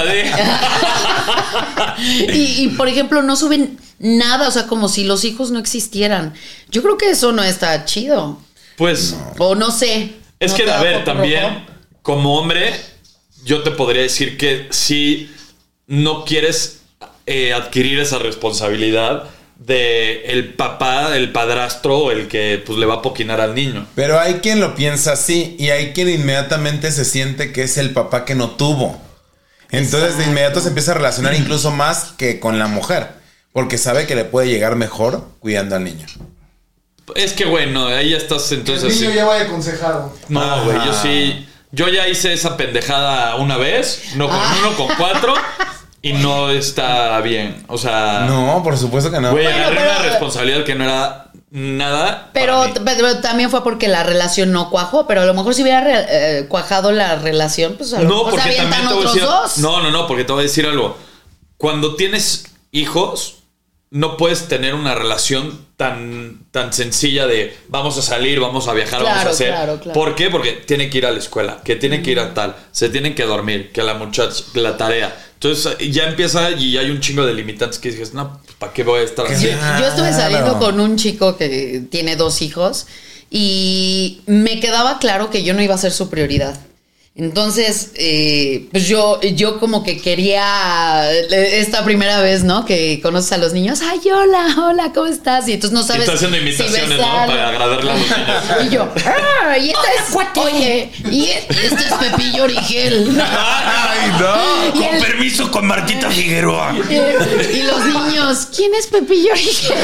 y por ejemplo, no suben nada, o sea, como si los hijos no existieran. Yo creo que eso no está chido. Pues O no sé. es ¿No que, te a da ver, foco también, rojo? como hombre, yo te podría decir que si no quieres adquirir esa responsabilidad de el papá, el padrastro, el que pues le va a poquinar al niño. Pero hay quien lo piensa así y hay quien inmediatamente se siente que es el papá que no tuvo. Entonces de inmediato se empieza a relacionar incluso más que con la mujer, porque sabe que le puede llegar mejor cuidando al niño. Es que, güey, no, ahí ya estás El entonces... niño sí. ya va aconsejado. No, güey, yo sí. Yo ya hice esa pendejada una vez, no con uno, con 4, y no está bien. O sea, No, por supuesto que no. güey, Bueno, agarré pero- una responsabilidad que no era nada. Pero, para mí. pero también fue porque la relación no cuajó. Pero a lo mejor si hubiera cuajado la relación, pues a lo No, mejor se porque también avientan te voy a otros decir. dos. No, porque te voy a decir algo. Cuando tienes hijos, no puedes tener una relación tan sencilla de vamos a salir, vamos a viajar, Claro, vamos a hacer. claro. ¿Por qué? Porque tiene que ir a la escuela, que tiene que ir a tal, se tienen que dormir, que la muchacha, la tarea. Entonces ya empieza y hay un chingo de limitantes que dices, no, ¿para qué voy a estar así? Yo estuve saliendo con un chico que tiene 2 hijos y me quedaba claro que yo no iba a ser su prioridad. Entonces, pues yo como que quería esta primera vez, ¿no? Que conoces a los niños. Ay, hola, ¿cómo estás? Y entonces no sabes. Y estás haciendo imitaciones, si ¿no? Para agradarle a los niños. Y yo, y esta es, oye, y este es Pepillo Origel. Ay, no. Y el- Permiso con Martita Figueroa. Y los niños, ¿quién es Pepillo Origel?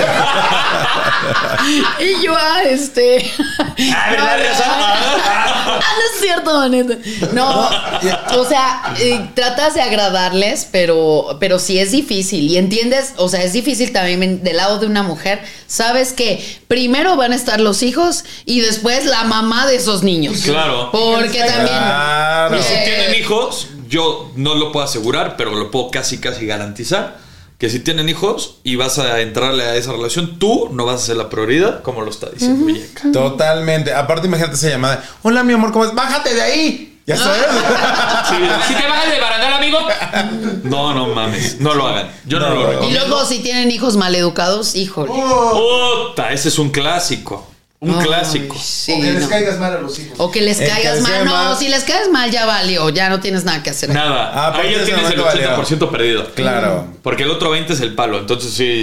Y yo, ¿Verdad, Rosa? no es cierto, neta. No, o sea, tratas de agradarles, pero sí es difícil. Y entiendes, o sea, es difícil también del lado de una mujer. Sabes que primero van a estar los hijos y después la mamá de esos niños. Claro. Porque también. Claro. Y si tienen hijos, yo no lo puedo asegurar, pero lo puedo casi garantizar. Que si tienen hijos y vas a entrarle a esa relación, tú no vas a ser la prioridad, como lo está diciendo Muñeca. Totalmente. Aparte, imagínate esa llamada. Hola, mi amor, ¿cómo es? ¡Bájate de ahí! ¿Ya sabes? Si te bajas de barandal, amigo. No mames. No lo hagan. Yo no lo Y recomiendo. luego, si tienen hijos maleducados, híjole. Puta, ese es un clásico. Un Ay, clásico. sí, O que les no. caigas mal a los hijos. O que les El que caigas les mal. caiga No, mal. si les caes mal, ya valió. Ya no tienes nada que hacer. Nada. Ah, Ahí ya ese tienes el momento 80% perdido. Claro. Porque el otro 20 es el palo. Entonces sí.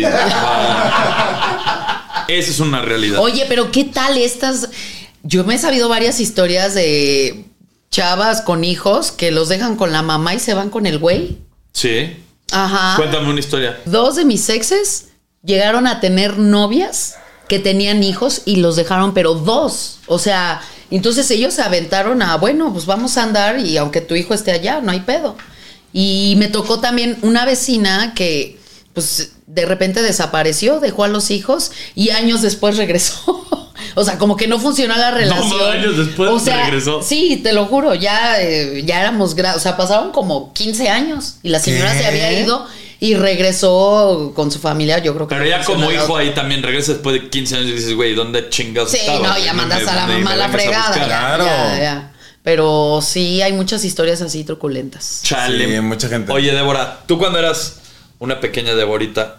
Esa es una realidad. Oye, pero ¿qué tal estas? Yo me he sabido varias historias de chavas con hijos que los dejan con la mamá y se van con el güey. Sí. Ajá. Cuéntame una historia. 2 de mis exes llegaron a tener novias que tenían hijos y los dejaron, pero 2. O sea, entonces ellos se aventaron a, bueno, pues vamos a andar y aunque tu hijo esté allá, no hay pedo. Y me tocó también una vecina que, pues, de repente desapareció, dejó a los hijos y años después regresó. O sea, como que no funcionó la relación. años después o sea, regresó. Sí, te lo juro, ya éramos, o sea, pasaron como 15 años y la señora ¿Qué? se había ido y regresó con su familia, yo creo que. Pero ya como funcionó. hijo ahí también regresa después de 15 años y dices, güey, ¿dónde chingados Sí, estaba? no, ya mandas a la Me mamá a la vengas a fregada. buscar. Ya, Claro. ya. Pero sí, hay muchas historias así truculentas. Chale. Sí, mucha gente. Oye, Débora, tú cuando eras una pequeña Deborita,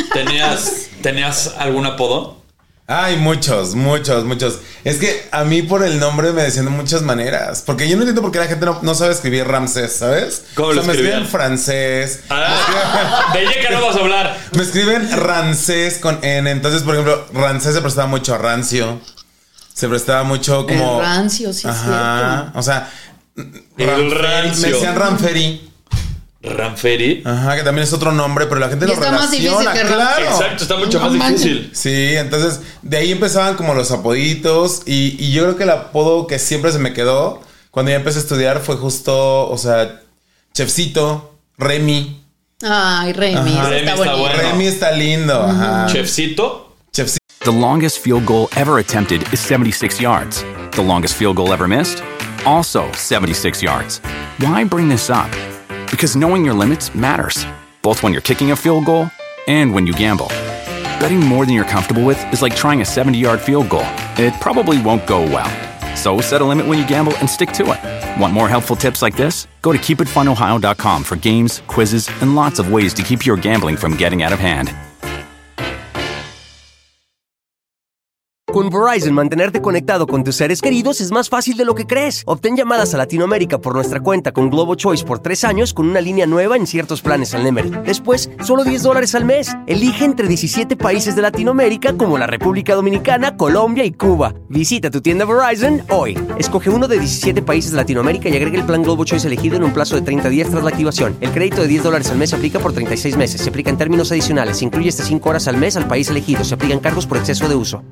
¿tenías algún apodo? Ay, muchos. Es que a mí por el nombre me decían de muchas maneras. Porque yo no entiendo por qué la gente no sabe escribir Ramsés, ¿sabes? ¿Cómo o sea, lo me escribían? escriben francés. De Yeka no vas a hablar. Me escriben Rancés con N. Entonces, por ejemplo, Rancés se prestaba mucho a rancio. Se prestaba mucho como. El rancio, sí, es Ajá. cierto. O sea, El rancio. Me decían Ranferi. Ranferi. Ajá, que también es otro nombre, pero la gente Y lo está más relaciona. difícil que Claro. Exacto, está mucho No más manches. difícil. Sí, entonces de ahí empezaban como los apoditos y yo creo que el apodo que siempre se me quedó cuando ya empecé a estudiar fue justo, o sea, Chefcito, Remy. Ay, Remy, Ajá. eso Remy está está bonito. bueno. Remy está lindo. Ajá. Chefcito. Chefcito. The longest field goal ever attempted is 76 yards. The longest field goal ever missed? Also 76 yards. Why bring this up? Because knowing your limits matters, both when you're kicking a field goal and when you gamble. Betting more than you're comfortable with is like trying a 70-yard field goal. It probably won't go well. So set a limit when you gamble and stick to it. Want more helpful tips like this? Go to keepitfunohio.com for games, quizzes, and lots of ways to keep your gambling from getting out of hand. Con Verizon, mantenerte conectado con tus seres queridos es más fácil de lo que crees. Obtén llamadas a Latinoamérica por nuestra cuenta con Globo Choice por 3 años con una línea nueva en ciertos planes al Nemery. Después, solo $10 al mes. Elige entre 17 países de Latinoamérica como la República Dominicana, Colombia y Cuba. Visita tu tienda Verizon hoy. Escoge uno de 17 países de Latinoamérica y agrega el plan Globo Choice elegido en un plazo de 30 días tras la activación. El crédito de $10 al mes se aplica por 36 meses. Se aplica en términos adicionales. Se incluye hasta 5 horas al mes al país elegido. Se aplican cargos por exceso de uso.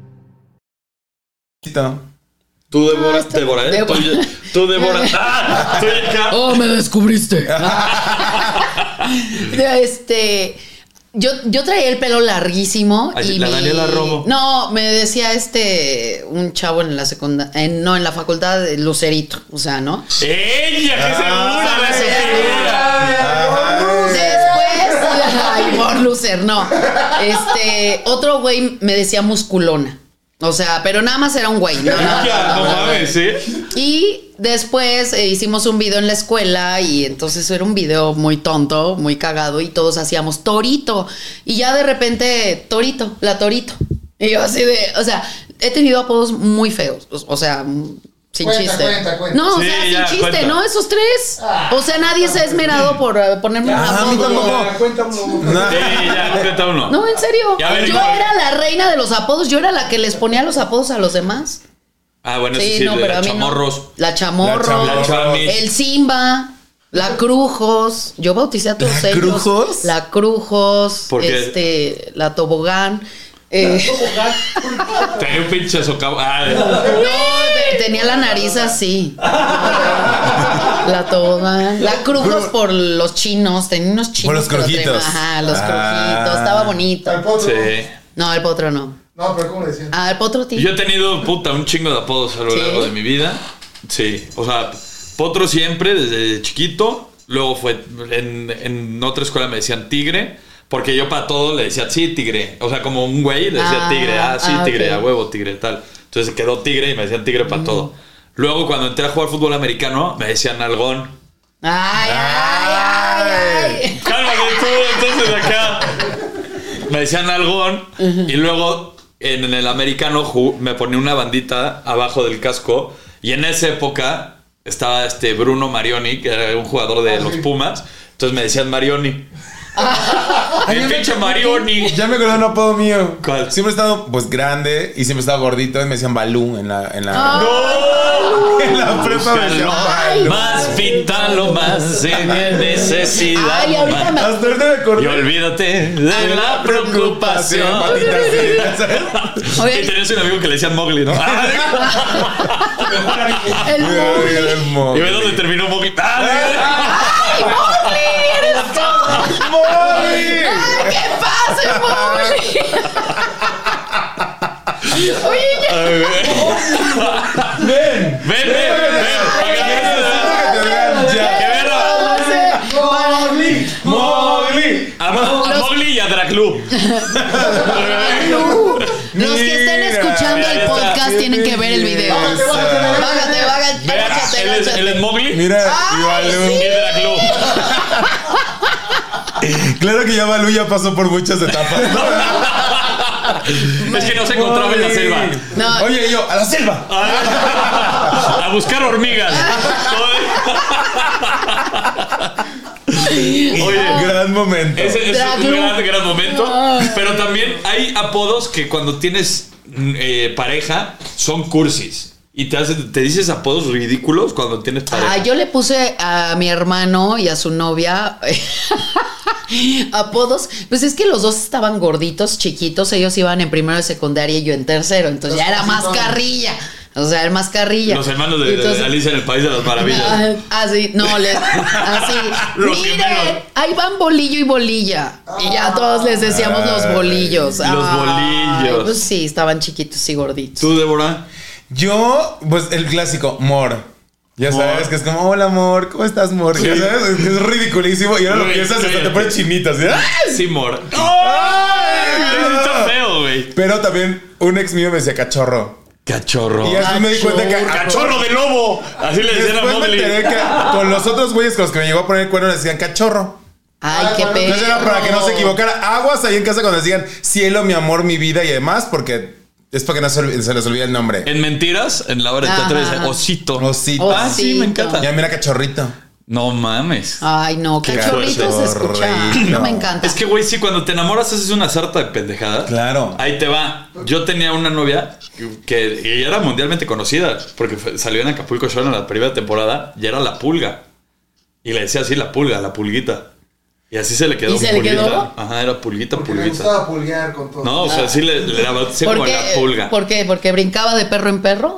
Tú, Débora, Débora, ¿eh? Débora. Tú, Débora. ¡Ah! Soy acá. Oh, me descubriste. Yo traía el pelo larguísimo. Ay, y la Daniela Romo. No, me decía un chavo en la secundaria, no, en la facultad de Lucerito, o sea, ¿no? ¡Ella! ¡Qué segura! ¡La sí. segura! Después, ay, por Lucer, no. Otro güey me decía musculona. O sea, pero nada más era un güey. No mames, ¿sí? Y después hicimos un video en la escuela y entonces era un video muy tonto, muy cagado y todos hacíamos Torito. Y ya de repente, Torito, la Torito. Y yo así de, o sea, he tenido apodos muy feos. O sea, Sin Cuenta, chiste. cuenta. No, o Sí, sea, ya, sin chiste, cuenta. ¿no? Esos tres. O sea, nadie se ha esmerado por ponerme un a mí apodo. tampoco. Cuéntame. Sí, ya, cuenta uno. No, en serio. Y a ver, Yo igual. era la reina de los apodos. Yo era la que les ponía los apodos a los demás. Ah, bueno, Sí, sí, no, de pero a mí chamorros. no. La chamorro. La chamis. El Simba. La Crujos. Yo bauticé a todos ¿La ellos. Crujos? La Crujos. ¿Por qué? La Tobogán. Tenía un pinche socavo. Tenía la nariz así. La Tobogán. La Crujos por los chinos. Tenía unos chinos. Por los que lo traían. croquitos. Ajá, los croquitos. Estaba bonito. Al potro. Sí. No, el potro no. No, pero ¿cómo le decían? Ah, el potro tío. Yo he tenido, un chingo de apodos a lo ¿Sí? largo de mi vida. Sí, o sea, Potro siempre, desde chiquito. Luego fue, en otra escuela me decían Tigre. Porque yo para todo le decía, sí, Tigre. O sea, como un güey le decía Tigre. Sí, Tigre, ok. a huevo, Tigre, tal. Entonces quedó Tigre y me decían Tigre para todo. Luego, cuando entré a jugar fútbol americano, me decían Algón. Ay. Cálmate tú, entonces acá. Me decían Algón. Y luego, en el americano, me ponía una bandita abajo del casco. Y en esa época estaba Bruno Marioni, que era un jugador de los Pumas. Entonces me decían Marioni. El pinche Marioni. Ya me acordé de un apodo mío. ¿Cuál? Siempre he estado pues grande y siempre he estado gordito y me decían Balú en la en la prepa me decían Balú. Más píntalo más sin necesidad. Ay, ahorita me. Hasta ahorita me acordé. Y olvídate de la preocupación. Maldita sea, ¿sabes? Oye, Y tenías un amigo que le decían Mowgli, ¿no? el Ay, Mowgli. el mo- Y ve dónde terminó Mowgli. ¡Ay, Mowgli! ¡Eres tú! ¡Mowgli! ¡Ay, qué pasa, Mowgli! Oye, ya. Ven. Para que Que te vean ya. que vean ¡Mowgli! a Mowgli y a Draclu. Los que estén Mira, escuchando el mira, podcast qué tienen que ver el video. belleza. Bájate, Vean, agáchate. él es Mowgli Mira, y Balú. y Draclu. Claro que ya Balú ya pasó por muchas etapas. Es que no se encontraba en la selva. No. Oye, yo, a la selva. A buscar hormigas. Oye, Gran momento. ese es un Draclu. gran momento. Pero también hay apodos que cuando tienes pareja son cursis. Y te dices apodos ridículos cuando tienes pareja. Ah, yo le puse a mi hermano y a su novia apodos. Pues es que los dos estaban gorditos, chiquitos. Ellos iban en primero de secundaria y yo en tercero. Entonces ya era más carrilla. O sea, era más carrilla. Los hermanos de Entonces- Alicia en el País de las Maravillas. Así, no, así. Los Miren, gemelos. ahí van bolillo y bolilla. Y ya todos les decíamos los bolillos. Los bolillos. Pues sí, estaban chiquitos y gorditos. ¿Tú, Débora? Yo, pues el clásico, Mor. Ya sabes, que es como, hola, amor, ¿cómo estás, Mor? Ya sabes, es ridiculísimo. Y ahora lo Güey, piensas y hasta te cállate. pones chinitas. ¿Sí? Sí, Mor. ¡Ay! Está feo, güey. Pero también un ex mío me decía cachorro. Cachorro. Y así me di cuenta que... Cachorro de lobo. Así le decían a Después me Mowgli. enteré que con los otros güeyes con los que me llegó a poner el cuerno le decían cachorro. Ay, qué pena. Entonces era para que no se equivocara. Aguas ahí en casa cuando decían cielo, mi amor, mi vida y demás, porque es para que no se les olvide el nombre. En mentiras, en la hora de teatro Ajá. dice osito. Osito. Ah, sí, me encanta. Ya mira cachorrito. No mames. Ay, no, Qué cachorrito se escucha. horrible. No me encanta. Es que, güey, sí, cuando te enamoras haces una sarta de pendejadas. Claro. Ahí te va. Yo tenía una novia que ella era mundialmente conocida porque salió en Acapulco Shore en la primera temporada y era la pulga. Y le decía así la pulga, la pulguita. Y así se le quedó. ¿Y se le pulguita. quedó? Ajá, era pulguita, Porque me pulguita. gustaba pulguear con todo. No, o sea, sí le daba como la pulga. ¿Por qué? ¿Porque brincaba de perro en perro?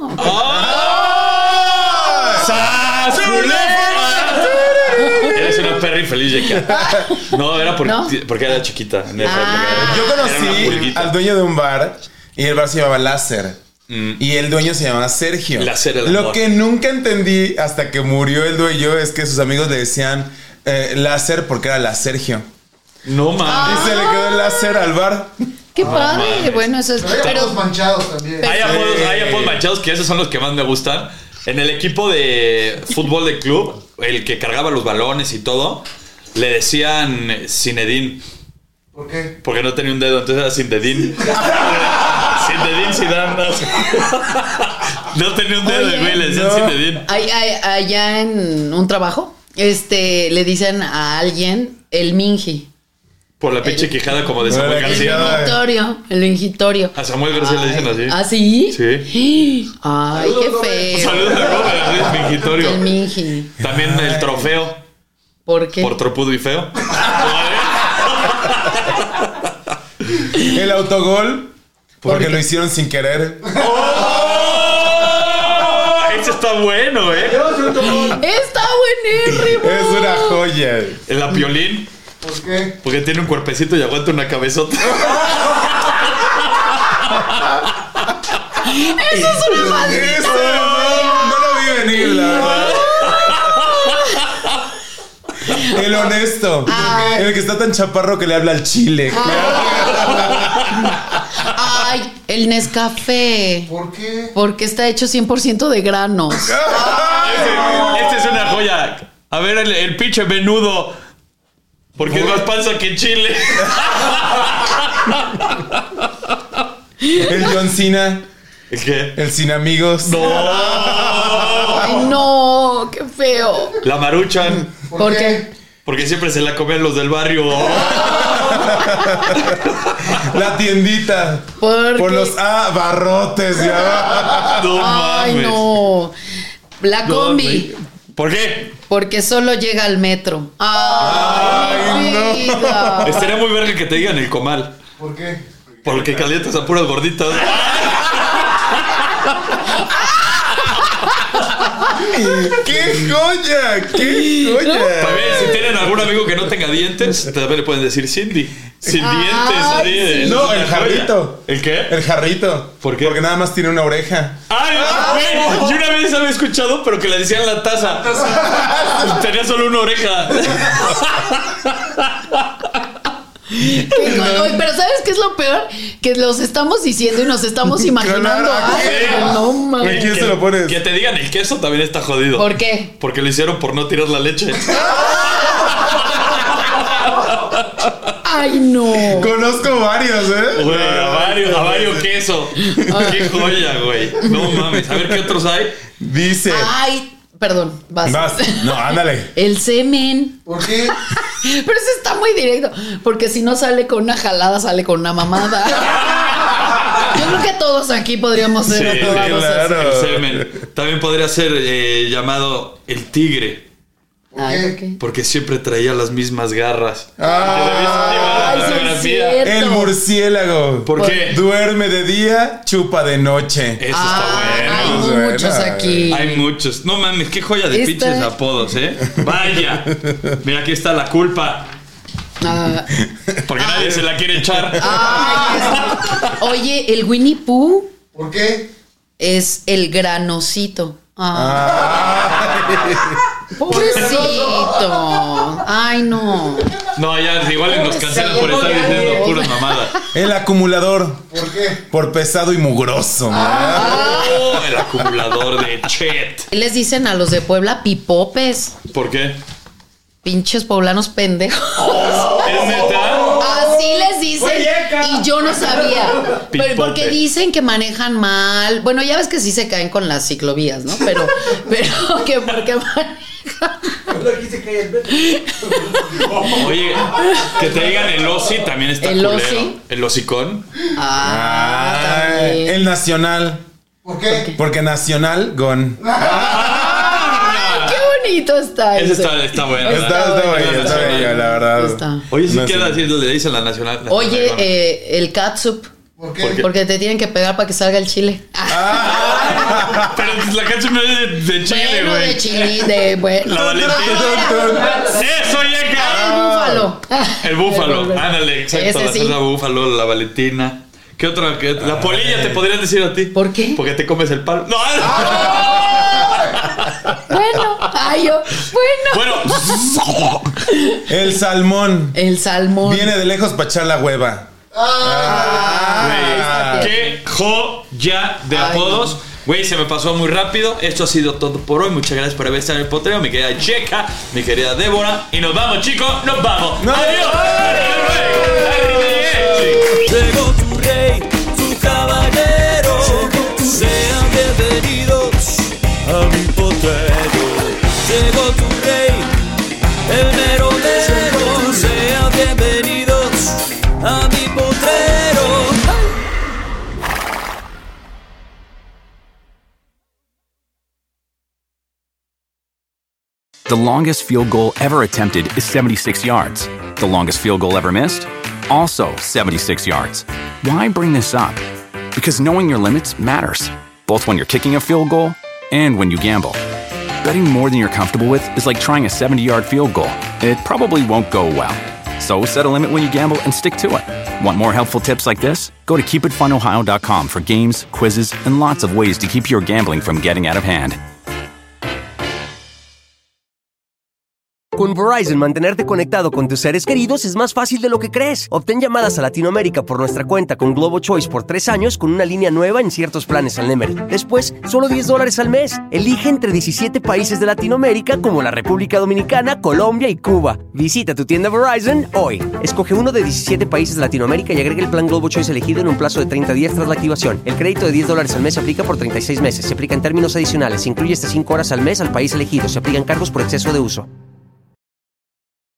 ¡Ah! ¡Sas, culebra! Eres una perra infeliz, Yeka. No, era ¿No? porque era chiquita. En esa época. Yo Era una conocí pulguita. al dueño de un bar y el bar se llamaba Láser. Y el dueño se llamaba Sergio. Láser el Lo amor. que nunca entendí hasta que murió el dueño es que sus amigos le decían Láser porque era la Sergio. No mames. Y se le quedó el láser al bar. Qué padre. mames. Bueno, eso es. Pero hay Pero apodos manchados también. Hay apodos manchados que esos son los que más me gustan. En el equipo de fútbol de club, el que cargaba los balones y todo, le decían Zinedine. ¿Por qué? Porque no tenía un dedo, entonces era Zinedine. Zinedine Zidane. No tenía un dedo, Oye, güey, le decían Zinedine. Allá en un trabajo, le dicen a alguien el minji. Por la pinche quijada como de Por Samuel la García. quijada. El mingitorio. A Samuel García le dicen así. ¿Ah, sí? Sí. Ay, qué feo. Saludos a Robert, así es mingitorio. El minji. También el trofeo. ¿Por qué? Por tropudo y feo. El autogol, porque ¿Por qué? lo hicieron sin querer. ¡Oh! Ese está bueno, ¿eh? Está buenérrimo. Es una joya. El apiolín. ¿Por qué? Porque tiene un cuerpecito y aguanta una cabezota. Eso es una maldita. Eso no lo vi venir, la verdad. El honesto. El que está tan chaparro que le habla al chile. Ay, el Nescafé. ¿Por qué? Porque está hecho 100% de granos. Este es una joya. A ver, el pinche menudo. Porque es más panza que chile. El John Cena. ¿El qué? El sin amigos. No. Ay, no, qué feo. La Maruchan. ¿Por qué? Porque siempre se la comían los del barrio. La tiendita. ¿Por Por qué? los barrotes. Ya. No Ay, mames. no. La combi. ¿Por qué? Porque solo llega al metro. Ay, no. vida. Estaría muy verga que te digan el comal. ¿Por qué? Porque calientas a puras gorditas. ¡Qué joya! ¡Qué joya! También, si tienen algún amigo que no tenga dientes, también le pueden decir Cindy. Sin dientes. Así de- No, es el una jarrito. joya. ¿El qué? El jarrito. ¿Por qué? Porque nada más tiene una oreja. ¡Ay, güey! Yo una vez había escuchado, pero que le decían la taza. Tenía solo una oreja. Oye, pero ¿sabes qué es lo peor? Que los estamos diciendo y nos estamos imaginando. Claro, Ay, sí. no ¿Con mames. quién se lo pones? Que te digan el queso también está jodido. ¿Por qué? Porque lo hicieron por no tirar la leche. Ay, no. Conozco varios, ¿eh? Güey, a varios queso. Qué joya, güey. No mames. A ver qué otros hay. Dice. Ay, perdón, vas. No, ándale. El semen. ¿Por qué? Pero ese está muy directo. Porque si no sale con una jalada, sale con una mamada. Yo creo que todos aquí podríamos ser Sí, aprobados claro. El semen. También podría ser llamado el tigre. así. Ay, ¿por qué? Porque siempre traía las mismas garras. Ay, sí es cierto. El murciélago. ¿Por qué? Duerme de día, chupa de noche. Eso está bueno. Hay Bueno. muchos aquí. Hay muchos. No mames, qué joya de Esta- pinches apodos, ¿eh? Vaya. Mira, aquí está la culpa. Ah, Porque nadie se la quiere echar. ay, oye, el Winnie Pooh ¿Por qué? es el granosito. Ay. Pobrecito. Ay, no. No, ya igual nos cancelan por estar diciendo puras mamadas. El acumulador. ¿Por qué? Por pesado y mugroso. Oh, el acumulador de Chet. Les dicen a los de Puebla pipopes. ¿Por qué? Pinches poblanos pendejos. ¿Es neta? Así les dicen. Y yo no sabía. Pero Pipope. porque dicen que manejan mal. Bueno, ya ves que sí se caen con las ciclovías, ¿no? Pero que porque manejan. Aquí se cae el verde. Oye, que te digan el osi también está ¿El culero. osi? El osicón. También. El nacional. ¿Por qué? Porque nacional, gon. Qué bonito está Ese ese. está bueno. Está bello, está bello, la verdad. Está. Oye, sí Nacional. queda así, le dicen la nacional. Oye, el catsup. ¿Por ¿Por qué? qué? Porque te tienen que pegar para que salga el chile. Pero la canción no es de Chile, Bueno, güey. de chile, de bueno. La Valentina. ¡Eso llega! El búfalo. El búfalo. Ándale, exacto. Ese La sí. salsa búfalo, la Valentina. ¿Qué otra? La polilla te podrían decir a ti. ¿Por qué? Porque te comes el palo. ¡No! Bueno, ay, yo. Bueno. Bueno, El salmón. El salmón. Viene de lejos para echar la hueva. güey, qué joya de Ay, apodos. Güey, se me pasó muy rápido. Esto ha sido todo por hoy. Muchas gracias por haber estado en el potrero. Mi querida Checa, mi querida Débora. Y nos vamos, chicos. Nos vamos. ¡No! ¡Adiós! Llegó tu rey, tu caballero. Sean bienvenidos. longest field goal ever attempted is 76 yards. The longest field goal ever missed? Also 76 yards. Why bring this up? Because knowing your limits matters, both when you're kicking a field goal and when you gamble. Betting more than you're comfortable with is like trying a 70-yard field goal. It probably won't go well. So set a limit when you gamble and stick to it. Want more helpful tips like this? Go to keepitfunohio.com for games, quizzes, and lots of ways to keep your gambling from getting out of hand. Con Verizon, mantenerte conectado con tus seres queridos es más fácil de lo que crees. Obtén llamadas a Latinoamérica por nuestra cuenta con Globo Choice por 3 años con una línea nueva en ciertos planes al Nemery. Después, solo $10 al mes. Elige entre 17 países de Latinoamérica como la República Dominicana, Colombia y Cuba. Visita tu tienda Verizon hoy. Escoge uno de 17 países de Latinoamérica y agrega el plan Globo Choice elegido en un plazo de 30 días tras la activación. El crédito de $10 al mes se aplica por 36 meses. Se aplica en términos adicionales. Se incluye hasta 5 horas al mes al país elegido. Se aplican cargos por exceso de uso.